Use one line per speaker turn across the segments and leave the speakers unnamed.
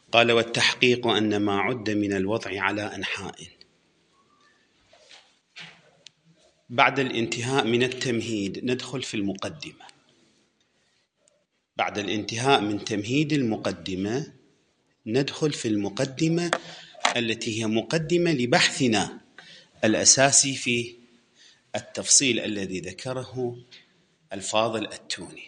قال: والتحقيق أن ما عد من الوضع على أنحاء. بعد الانتهاء من التمهيد ندخل في المقدمة. بعد الانتهاء من تمهيد المقدمة ندخل في المقدمة التي هي مقدمة لبحثنا الأساسي في التفصيل الذي ذكره الفاضل التوني.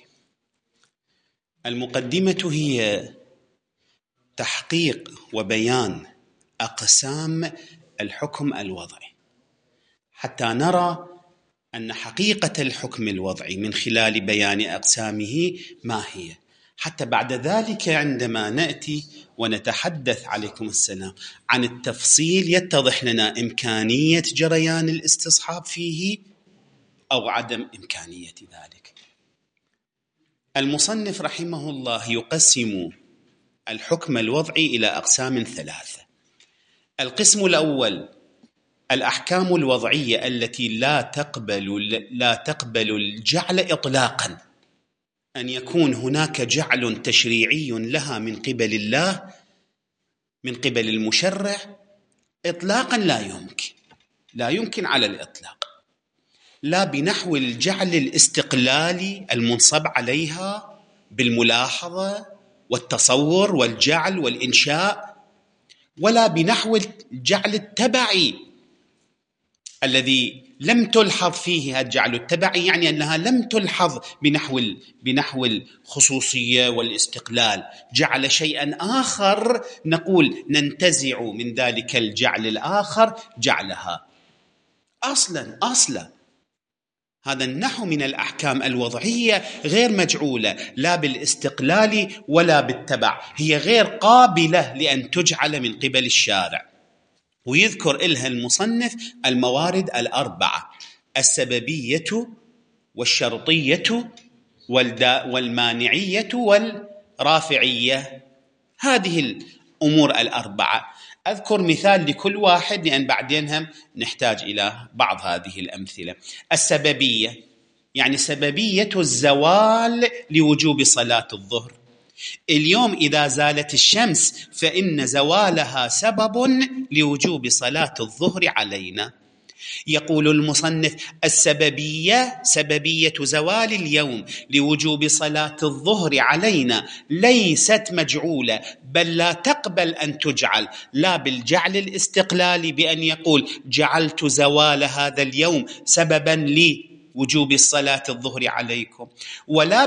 المقدمة هي تحقيق وبيان أقسام الحكم الوضعي، حتى نرى أن حقيقة الحكم الوضعي من خلال بيان أقسامه ما هي، حتى بعد ذلك عندما نأتي ونتحدث عليكم السلام عن التفصيل يتضح لنا إمكانية جريان الاستصحاب فيه أو عدم إمكانية ذلك. المصنف رحمه الله يقسم الحكم الوضعي إلى أقسام ثلاثة. القسم الأول الأحكام الوضعية التي لا تقبل الجعل إطلاقا، أن يكون هناك جعل تشريعي لها من قبل الله، من قبل المشرع إطلاقا لا يمكن على الإطلاق، لا بنحو الجعل الاستقلالي المنصب عليها بالملاحظة والتصور والجعل والإنشاء، ولا بنحو الجعل التبعي الذي لم تلحظ فيه الجعل التبعي، يعني أنها لم تلحظ بنحو الخصوصية والاستقلال، جعل شيئا آخر نقول ننتزع من ذلك الجعل الآخر جعلها أصلا. هذا النحو من الأحكام الوضعية غير مجعولة لا بالاستقلال ولا بالتبع، هي غير قابلة لأن تجعل من قبل الشارع. ويذكر إلها المصنف الموارد الأربعة: السببية والشرطية والمانعية والرافعية. هذه الأمور الأربعة أذكر مثال لكل واحد لأن بعدين هم نحتاج إلى بعض هذه الأمثلة. السببية يعني سببية الزوال لوجوب صلاة الظهر. اليوم إذا زالت الشمس فإن زوالها سبب لوجوب صلاة الظهر علينا. يقول المصنف: السببية سببية زوال اليوم لوجوب صلاة الظهر علينا ليست مجعولة، بل لا تقبل أن تجعل، لا بالجعل الاستقلالي بأن يقول جعلت زوال هذا اليوم سببا لوجوب الصلاة الظهر عليكم، ولا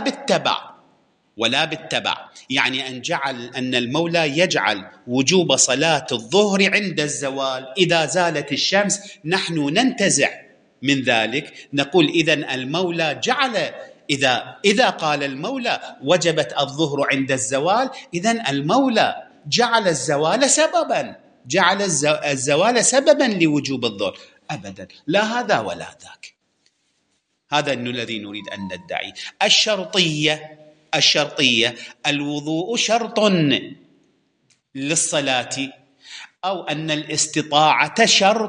بالتبع يعني أن المولى يجعل وجوب صلاة الظهر عند الزوال. إذا زالت الشمس نحن ننتزع من ذلك، نقول إذن المولى جعل، إذا قال المولى وجبت الظهر عند الزوال، إذن المولى جعل الزوال سببا لوجوب الظهر. أبدا، لا هذا ولا ذاك. هذا الذي نريد أن ندعي. الشرطية الوضوء شرط للصلاة، أو أن الاستطاعة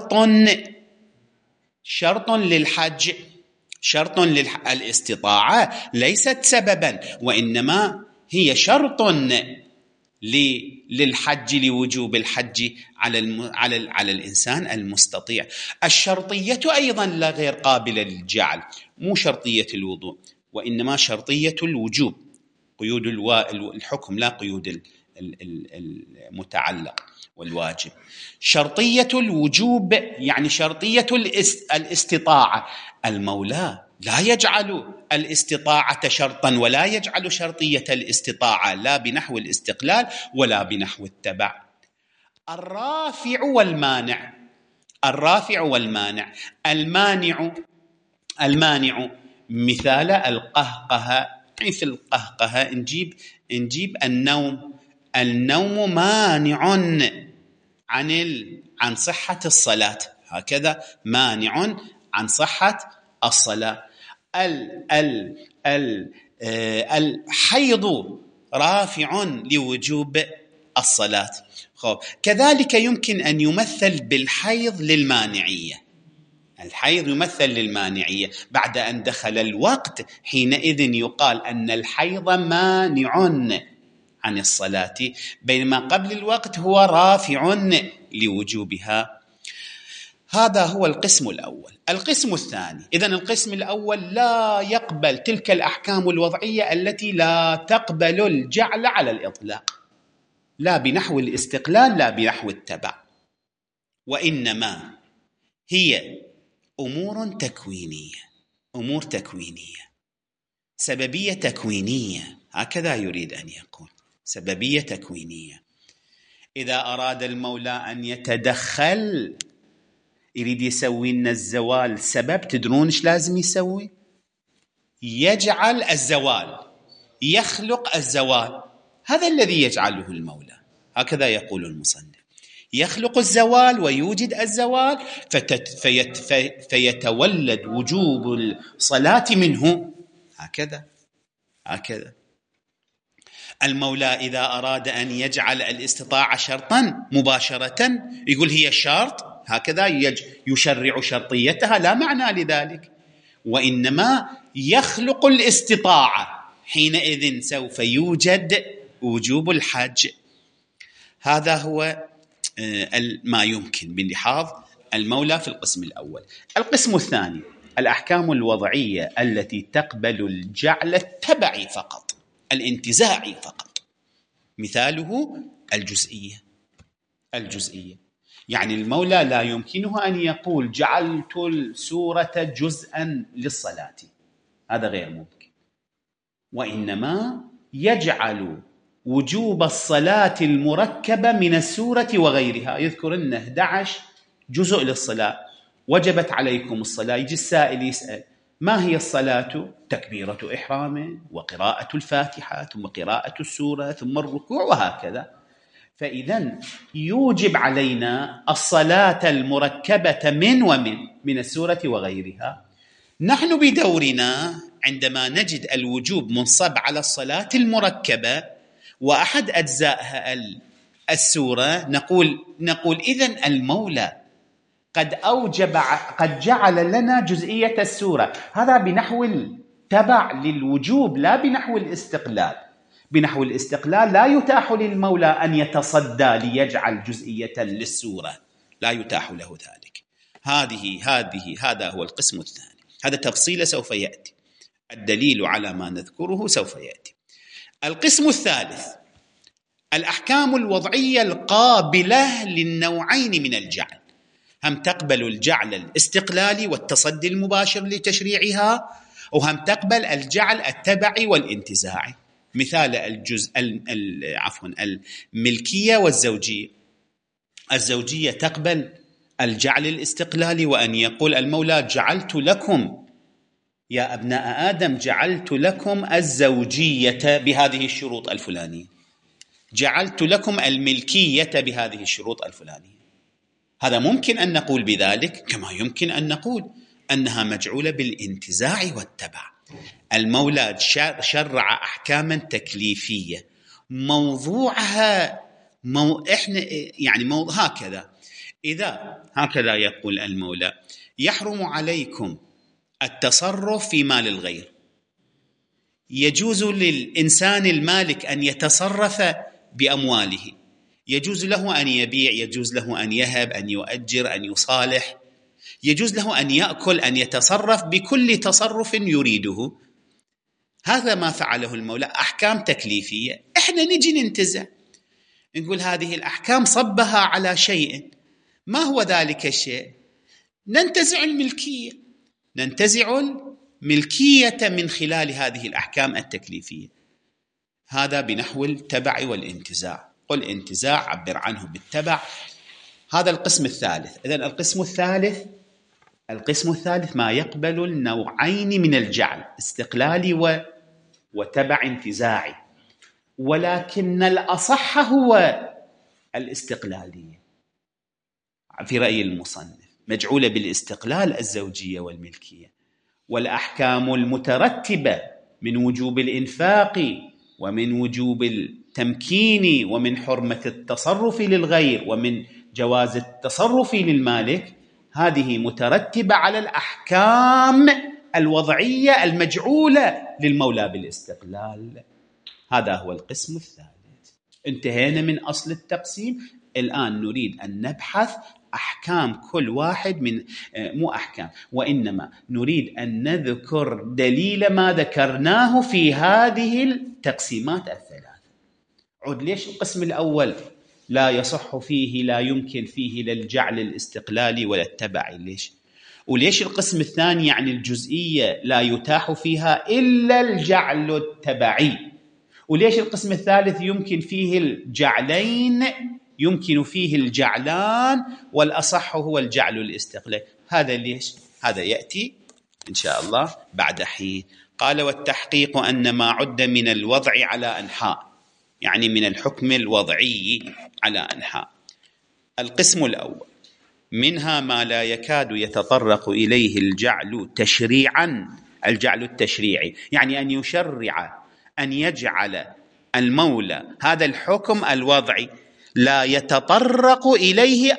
شرط للحج. الاستطاعة ليست سببا، وإنما هي شرط للحج، لوجوب الحج على الإنسان المستطيع. الشرطية أيضا لا غير قابلة للجعل، مو شرطية الوضوء وإنما شرطية الوجوب، قيود الحكم لا قيود المتعلق والواجب. شرطية الوجوب يعني شرطية الاستطاعة. المولى لا يجعل الاستطاعة شرطا ولا يجعل شرطية الاستطاعة، لا بنحو الاستقلال ولا بنحو التبع. الرافع والمانع. المانع مثال القهقهة. في القهقهة نجيب النوم مانع عن صحة الصلاة، هكذا مانع عن صحة الصلاة. الحيض رافع لوجوب الصلاة. كذلك يمكن أن يمثل بالحيض للمانعية. الحيض يمثل للمانعية بعد أن دخل الوقت، حينئذ يقال أن الحيض مانع عن الصلاة، بينما قبل الوقت هو رافع لوجوبها. هذا هو القسم الأول. القسم الثاني، إذن القسم الأول لا يقبل تلك الأحكام الوضعية التي لا تقبل الجعل على الإطلاق، لا بنحو الاستقلال لا بنحو التبع، وإنما هي أمور تكوينية، أمور تكوينية، سببية تكوينية، هكذا يريد أن يقول، سببية تكوينية. إذا أراد المولى أن يتدخل، يريد يسوي لنا الزوال سبب، تدرون إيش لازم يسوي؟ يجعل الزوال، يخلق الزوال، هذا الذي يجعله المولى، هكذا يقول المصنف، يخلق الزوال ويوجد الزوال فيتولد وجوب الصلاة منه، هكذا. المولى إذا أراد أن يجعل الاستطاعة شرطا مباشرة يقول هي شرط، هكذا يشرع شرطيتها، لا معنى لذلك، وإنما يخلق الاستطاعة، حينئذ سوف يوجد وجوب الحج. هذا هو ما يمكن بلحاظ المولى في القسم الأول. القسم الثاني، الأحكام الوضعية التي تقبل الجعل التبعي فقط، الانتزاعي فقط. مثاله الجزئية، يعني المولى لا يمكنه أن يقول جعلت السورة جزءا للصلاة، هذا غير ممكن، وإنما يجعل وجوب الصلاة المركبة من السورة وغيرها، يذكر أن 11 جزء للصلاة، وجبت عليكم الصلاة. يجي السائل يسأل ما هي الصلاة؟ تكبيرة إحرام وقراءة الفاتحة ثم قراءة السورة ثم الركوع وهكذا. فإذن يوجب علينا الصلاة المركبة من السورة وغيرها. نحن بدورنا عندما نجد الوجوب منصب على الصلاة المركبة وأحد أجزائها السورة، نقول إذن المولى قد جعل لنا جزئية السورة، هذا بنحو التبع للوجوب لا بنحو الاستقلال. بنحو الاستقلال لا يتاح للمولى أن يتصدى ليجعل جزئية للسورة، لا يتاح له ذلك. هذا هو القسم الثاني، هذا تفصيل سوف يأتي، الدليل على ما نذكره سوف يأتي. القسم الثالث، الأحكام الوضعية القابلة للنوعين من الجعل، هم تقبل الجعل الاستقلالي والتصدي المباشر لتشريعها، وهم تقبل الجعل التبعي والانتزاعي. مثال الملكية والزوجية. الزوجية تقبل الجعل الاستقلالي، وأن يقول المولى جعلت لكم يا أبناء آدم جعلت لكم الزوجية بهذه الشروط الفلانية، جعلت لكم الملكية بهذه الشروط الفلانية. هذا ممكن أن نقول بذلك، كما يمكن أن نقول أنها مجعولة بالانتزاع والتبع. المولى شرع أحكاما تكليفية موضوعها هكذا. إذا هكذا يقول المولى يحرم عليكم التصرف في مال الغير، يجوز للإنسان المالك أن يتصرف بأمواله، يجوز له أن يبيع، يجوز له أن يهب، أن يؤجر، أن يصالح، يجوز له أن يأكل، أن يتصرف بكل تصرف يريده. هذا ما فعله المولى، أحكام تكليفية. إحنا نجي ننتزع، نقول هذه الأحكام صبها على شيء، ما هو ذلك الشيء؟ ننتزع الملكية من خلال هذه الأحكام التكليفية. هذا بنحو التبع والانتزاع. قل انتزاع، عبر عنه بالتبع. هذا القسم الثالث. إذن القسم الثالث ما يقبل النوعين من الجعل، استقلالي وتبع انتزاعي، ولكن الأصح هو الاستقلالية في رأي المصنف، مجعولة بالاستقلال الزوجية والملكية. والأحكام المترتبة من وجوب الإنفاق ومن وجوب التمكين ومن حرمة التصرف للغير ومن جواز التصرف للمالك، هذه مترتبة على الأحكام الوضعية المجعولة للمولى بالاستقلال. هذا هو القسم الثالث. انتهينا من أصل التقسيم. الآن نريد أن نبحث أحكام كل واحد من، مو أحكام، وإنما نريد أن نذكر دليل ما ذكرناه في هذه التقسيمات الثلاث. عود ليش القسم الأول لا يصح فيه، لا يمكن فيه للجعل الاستقلالي ولا التبعي؟ ليش؟ وليش القسم الثاني يعني الجزئية لا يتاح فيها إلا الجعل التبعي؟ وليش القسم الثالث يمكن فيه الجعلين، يمكن فيه الجعلان، والأصح هو الجعل الاستقلالي؟ هذا ليش؟ هذا يأتي إن شاء الله بعد حين. قال: والتحقيق أن ما عد من الوضع على أنحاء، يعني من الحكم الوضعي على أنحاء. القسم الأول: منها ما لا يكاد يتطرق إليه الجعل تشريعا. الجعل التشريعي يعني أن يشرع، أن يجعل المولى هذا الحكم الوضعي لا يتطرق إليه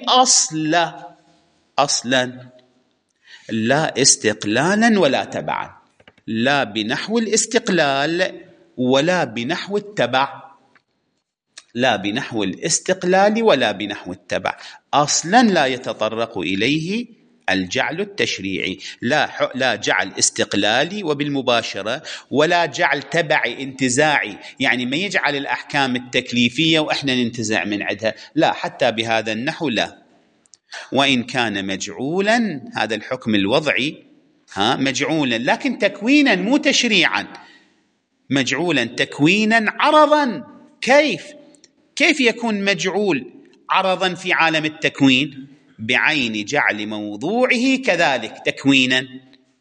أصلا، لا استقلالا ولا تبعا، لا بنحو الاستقلال ولا بنحو التبع، لا بنحو الاستقلال ولا بنحو التبع، أصلا لا يتطرق إليه الجعل التشريعي، لا جعل استقلالي وبالمباشرة، ولا جعل تبعي انتزاعي، يعني ما يجعل الأحكام التكليفية وإحنا ننتزع من عندها، لا، حتى بهذا النحو لا. وإن كان مجعولا، هذا الحكم الوضعي مجعولا لكن تكوينا مو تشريعا، مجعولا تكوينا عرضا. كيف يكون مجعول عرضا في عالم التكوين؟ بعين جعل موضوعه كذلك تكوينا،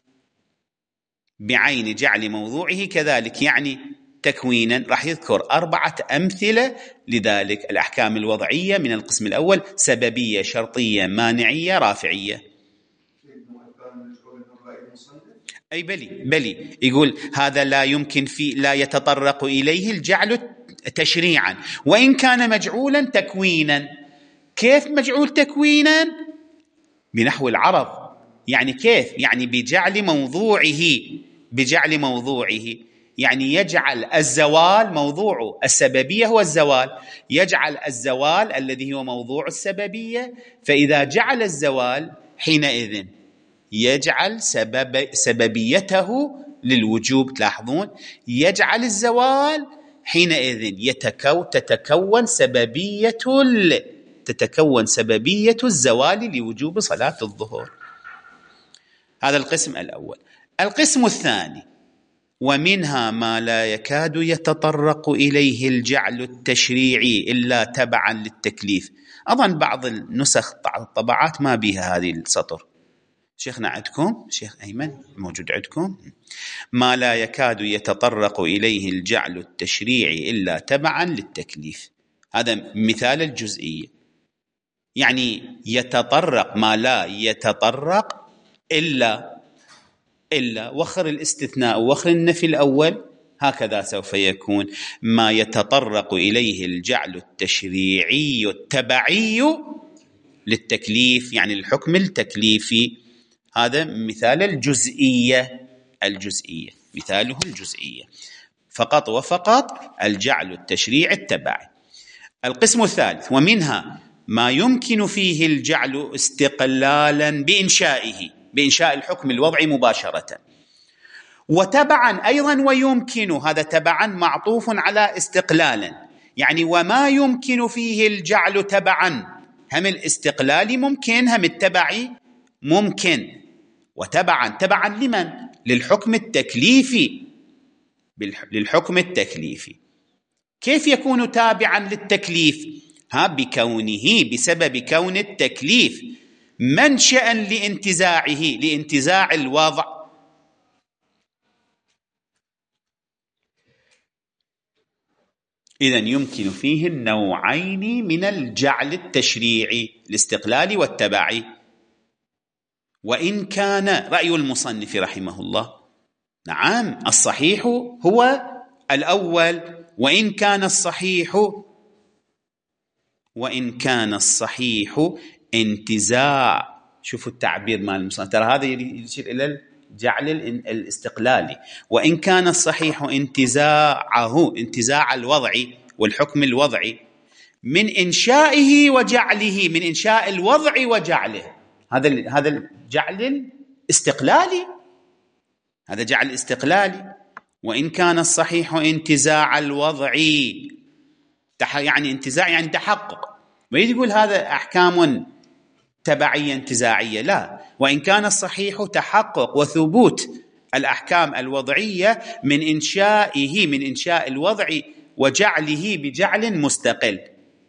بعين جعل موضوعه كذلك يعني تكوينا. راح يذكر 4 أمثلة لذلك. الأحكام الوضعية من القسم الأول: سببية، شرطية، مانعية، رافعية. أي بلي يقول هذا لا يمكن لا يتطرق إليه الجعل تشريعا، وإن كان مجعولا تكوينا. كيف مجعول تكوينا؟ بنحو العرض. يعني كيف؟ يعني بجعل موضوعه، يعني يجعل الزوال موضوعه. السببية هو الزوال، يجعل الزوال الذي هو موضوع السببية، فإذا جعل الزوال حينئذ يجعل سببيته للوجوب. تلاحظون، يجعل الزوال حينئذ تتكون سببية الزوال لوجوب صلاة الظهر. هذا القسم الأول. القسم الثاني: ومنها ما لا يكاد يتطرق إليه الجعل التشريعي إلا تبعا للتكليف. أظن بعض النسخ، بعض الطبعات ما بها هذه السطر. شيخنا عندكم؟ شيخ أيمن موجود عندكم؟ ما لا يكاد يتطرق إليه الجعل التشريعي إلا تبعا للتكليف. هذا مثال الجزئية، يعني يتطرق ما لا يتطرق إلا وخر الاستثناء وخر النفي الأول، هكذا سوف يكون ما يتطرق إليه الجعل التشريعي التبعي للتكليف، يعني الحكم التكليفي. هذا مثال الجزئية، مثاله الجزئية، فقط وفقط الجعل التشريعي التبعي. القسم الثالث: ومنها ما يمكن فيه الجعل استقلالا بإنشاء الحكم الوضعي مباشرة، وتبعا أيضا ويمكن. هذا تبعا معطوف على استقلالا، يعني وما يمكن فيه الجعل تبعا، هم الاستقلالي ممكن هم التبعي ممكن. وتبعا لمن؟ للحكم التكليفي. كيف يكون تابعا للتكليف؟ بسبب كون التكليف منشأ لانتزاع الوضع. إذن يمكن فيه النوعين من الجعل التشريعي، الاستقلالي والتبعي. وإن كان رأي المصنف رحمه الله، نعم الصحيح هو الأول، وإن كان الصحيح انتزاع. شوفوا التعبير مال المصنف، ترى هذا يشير إلى الجعل الاستقلالي. وإن كان الصحيح انتزاع الوضع والحكم الوضعي من إنشائه وجعله، من إنشاء الوضع وجعله. هذا الجعل الاستقلالي، هذا جعل استقلالي. وإن كان الصحيح انتزاع الوضع، يعني انتزاع يعني تحقق، ويقول هذا أحكام تبعية انتزاعية، لا. وإن كان الصحيح تحقق وثبوت الأحكام الوضعية من إنشائه، من إنشاء الوضع وجعله بجعل مستقل.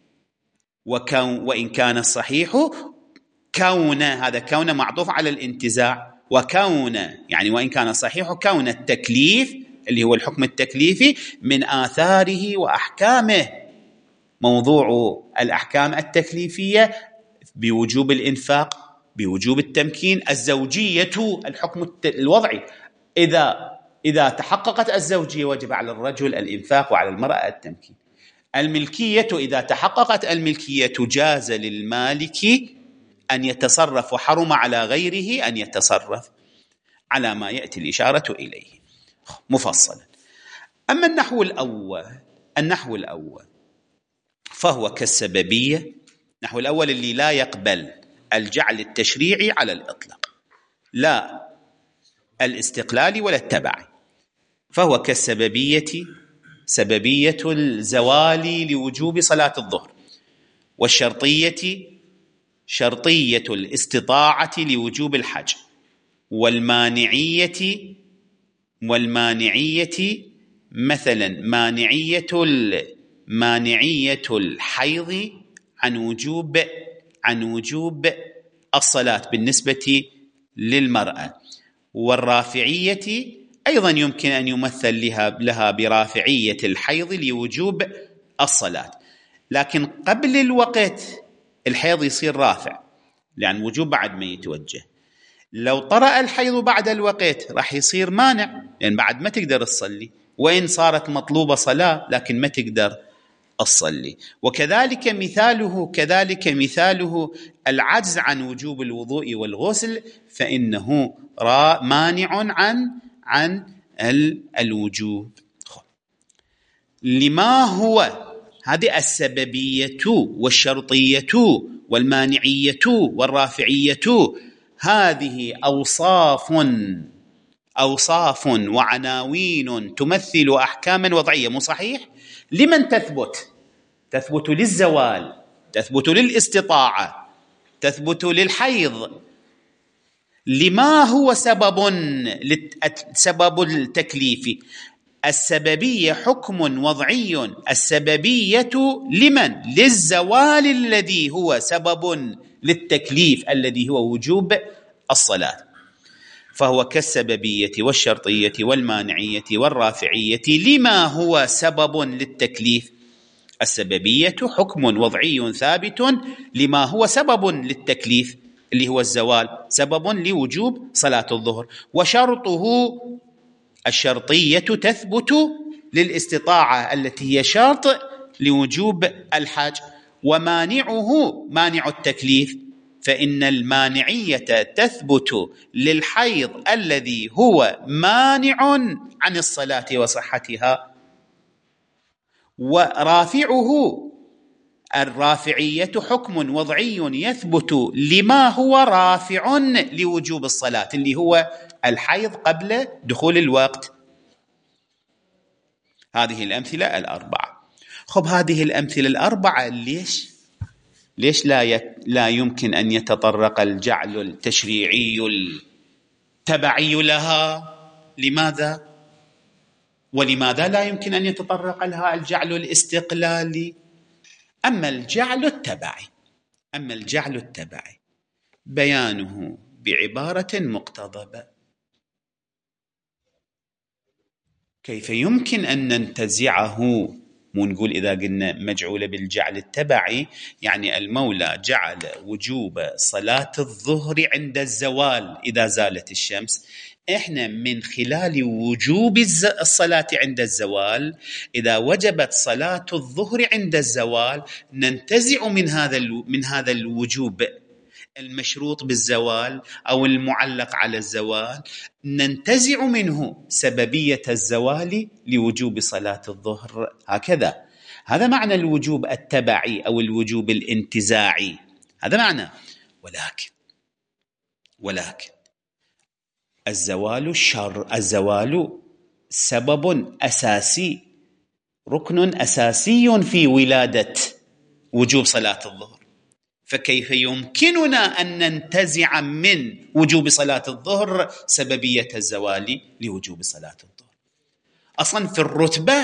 وإن كان الصحيح كون، هذا كون معطوف على الانتزاع، وكون يعني وإن كان الصحيح كون التكليف اللي هو الحكم التكليفي من آثاره وأحكامه. موضوع الأحكام التكليفية بوجوب الإنفاق، بوجوب التمكين، الزوجية الحكم الوضعي، إذا تحققت الزوجية وجب على الرجل الإنفاق وعلى المرأة التمكين. الملكية، إذا تحققت الملكية جاز للمالك أن يتصرف، وحرم على غيره أن يتصرف، على ما يأتي الإشارة إليه مفصلا. أما النحو الأول فهو كالسببية. النحو الأول اللي لا يقبل الجعل التشريعي على الإطلاق، لا الاستقلالي ولا التبعي، فهو كالسببية، سببية الزوال لوجوب صلاة الظهر، والشرطية، شرطية الاستطاعة لوجوب الحج، والمانعية مثلا مانعية الحيض عن وجوب الصلاة بالنسبة للمرأة. والرافعية أيضا يمكن أن يمثل لها برافعية الحيض لوجوب الصلاة، لكن قبل الوقت الحيض يصير رافع لأن وجوب بعد ما يتوجه. لو طرأ الحيض بعد الوقت راح يصير مانع، لأن بعد ما تقدر تصلي، وإن صارت مطلوبة صلاة لكن ما تقدر تصلي. وكذلك مثاله العجز عن وجوب الوضوء والغسل، فإنه مانع عن الوجوب. لما هو هذه السببية والشرطية والمانعية والرافعية، هذه أوصاف وعناوين تمثل أحكاما وضعية. مو صحيح؟ لمن تثبت للزوال، تثبت للاستطاعة، تثبت للحيض. لما هو سبب التكليف؟ السببية حكم وضعي، السببية لمن؟ للزوال الذي هو سبب للتكليف الذي هو وجوب الصلاة. فهو كالسببية والشرطية والمانعية والرافعية لما هو سبب للتكليف. السببية حكم وضعي ثابت لما هو سبب للتكليف اللي هو الزوال، سبب لوجوب صلاة الظهر. وشرطه الشرطية تثبت للاستطاعة التي هي شرط لوجوب الحج. ومانعه مانع التكليف، فإن المانعية تثبت للحيض الذي هو مانع عن الصلاة وصحتها. ورافعه الرافعية حكم وضعي يثبت لما هو رافع لوجوب الصلاة اللي هو الحيض قبل دخول الوقت. هذه الأمثلة الأربعة. خب هذه الأمثلة الأربعة ليش لا يمكن أن يتطرق الجعل التشريعي التبعي لها؟ لماذا؟ ولماذا لا يمكن أن يتطرق لها الجعل الاستقلالي؟ أما الجعل التبعي بيانه بعبارة مقتضبة. كيف يمكن أن ننتزعه؟ ونقول إذا قلنا مجعولة بالجعل التبعي يعني المولى جعل وجوب صلاة الظهر عند الزوال إذا زالت الشمس. إحنا من خلال وجوب الصلاة عند الزوال، إذا وجبت صلاة الظهر عند الزوال ننتزع من هذا الوجوب المشروط بالزوال أو المعلق على الزوال، ننتزع منه سببية الزوال لوجوب صلاة الظهر. هكذا هذا معنى الوجوب التبعي أو الوجوب الانتزاعي، هذا معنى. ولكن الزوال سبب أساسي، ركن أساسي في ولادة وجوب صلاة الظهر، فكيف يمكننا أن ننتزع من وجوب صلاة الظهر سببية الزوال لوجوب صلاة الظهر؟ أصلا في الرتبة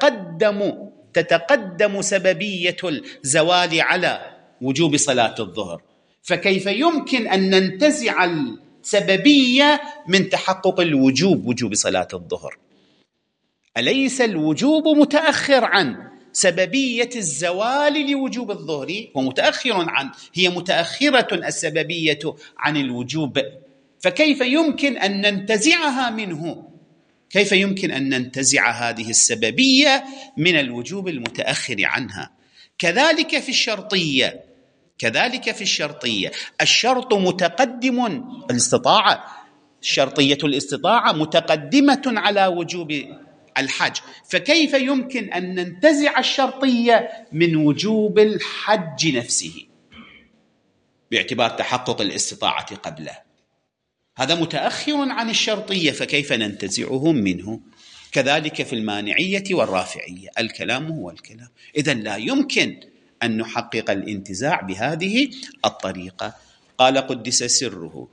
تتقدم سببية الزوال على وجوب صلاة الظهر، فكيف يمكن أن ننتزع السببية من تحقق وجوب صلاة الظهر؟ أليس الوجوب متأخر عن سببية الزوال لوجوب الظهر؟ هي متأخرة السببية عن الوجوب، فكيف يمكن أن ننتزعها منه؟ كيف يمكن أن ننتزع هذه السببية من الوجوب المتأخر عنها؟ كذلك في الشرطية الشرط متقدم، الاستطاعة، شرطية الاستطاعة متقدمة على وجوب الحج، فكيف يمكن أن ننتزع الشرطية من وجوب الحج نفسه باعتبار تحقق الاستطاعة قبله؟ هذا متأخر عن الشرطية، فكيف ننتزعهم منه؟ كذلك في المانعية والرافعية، الكلام هو الكلام. إذن لا يمكن أن نحقق الانتزاع بهذه الطريقة. قال قدس سره،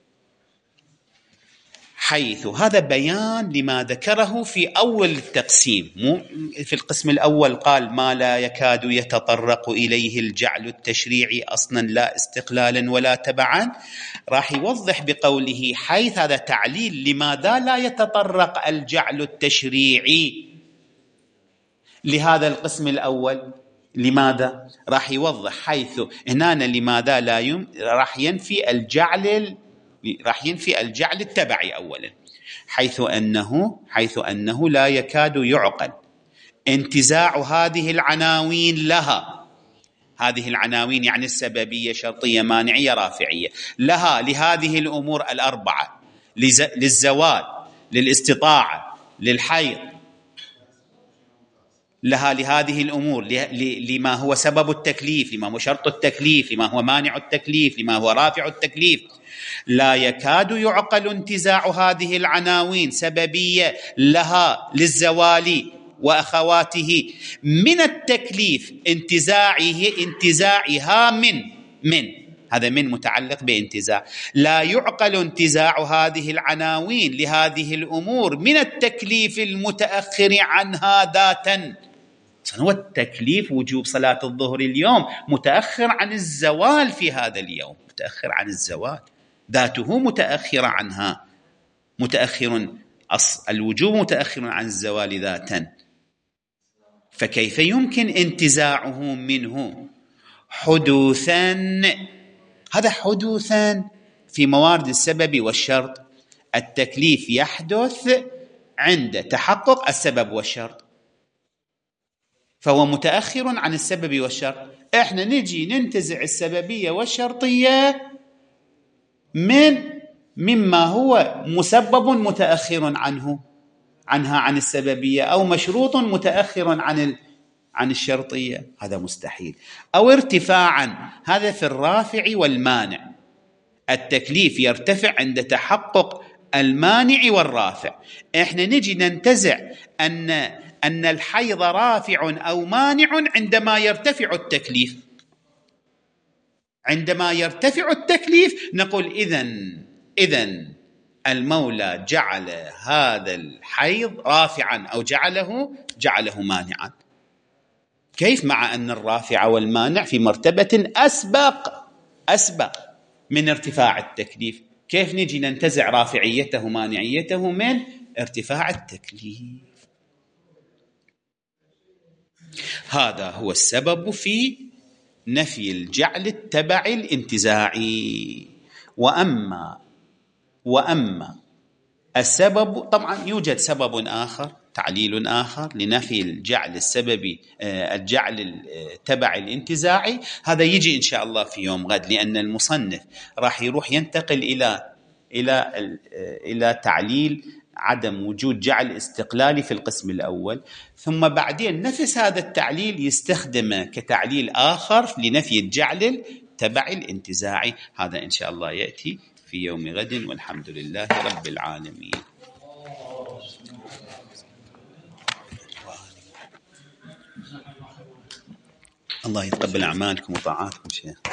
حيث هذا بيان لما ذكره في أول التقسيم. في القسم الأول قال ما لا يكاد يتطرق إليه الجعل التشريعي أصلا لا استقلالا ولا تبعا، راح يوضح بقوله حيث، هذا تعليل لماذا لا يتطرق الجعل التشريعي لهذا القسم الأول. لماذا؟ راح يوضح حيث هنا لماذا لا راح ينفي الجعل التبعي أولا، حيث أنه لا يكاد يعقل انتزاع هذه العناوين لها. هذه العناوين يعني السببية، شرطية، مانعية، رافعية، لهذه الأمور الأربعة، للزوال، للاستطاعة، للحيض، لهذه الأمور، لما هو سبب التكليف، لما هو شرط التكليف، لما هو مانع التكليف، لما هو رافع التكليف. لا يكاد يعقل انتزاع هذه العناوين سببية لها للزوال وأخواته من التكليف، انتزاعها من هذا من متعلق بانتزاع. لا يعقل انتزاع هذه العناوين لهذه الأمور من التكليف المتأخر عنها ذاتا. هو التكليف وجوب صلاة الظهر اليوم متأخر عن الزوال في هذا اليوم، متأخر عن الزوال، ذاته متأخر عنها، الوجوب متأخر عن الزوال ذاتا، فكيف يمكن انتزاعه منه حدوثا؟ هذا حدوثا في موارد السبب والشرط. التكليف يحدث عند تحقق السبب والشرط، فهو متأخر عن السبب والشرط. احنا نجي ننتزع السببية والشرطية مما هو مسبب متأخر عنها عن السببية، أو مشروط متأخر عن الشرطية، هذا مستحيل. أو ارتفاعا، هذا في الرافع والمانع، التكليف يرتفع عند تحقق المانع والرافع. احنا نجي ننتزع أن الحيض رافع أو مانع عندما يرتفع التكليف. عندما يرتفع التكليف نقول إذن المولى جعل هذا الحيض رافعا أو جعله مانعا. كيف مع أن الرافع والمانع في مرتبة أسبق من ارتفاع التكليف؟ كيف نجي ننتزع رافعيته مانعيته من ارتفاع التكليف؟ هذا هو السبب في نفي الجعل التبع الانتزاعي. وأما السبب، طبعا يوجد سبب آخر، تعليل آخر لنفي الجعل التبع الانتزاعي، هذا يجي إن شاء الله في يوم غد، لأن المصنف راح يروح ينتقل إلى تعليل عدم وجود جعل استقلالي في القسم الأول، ثم بعدين نفس هذا التعليل يستخدمه كتعليل آخر لنفي الجعل التبعي الانتزاعي. هذا إن شاء الله يأتي في يوم غد، والحمد لله رب العالمين. الله يتقبل أعمالكم وطاعاتكم شيخ.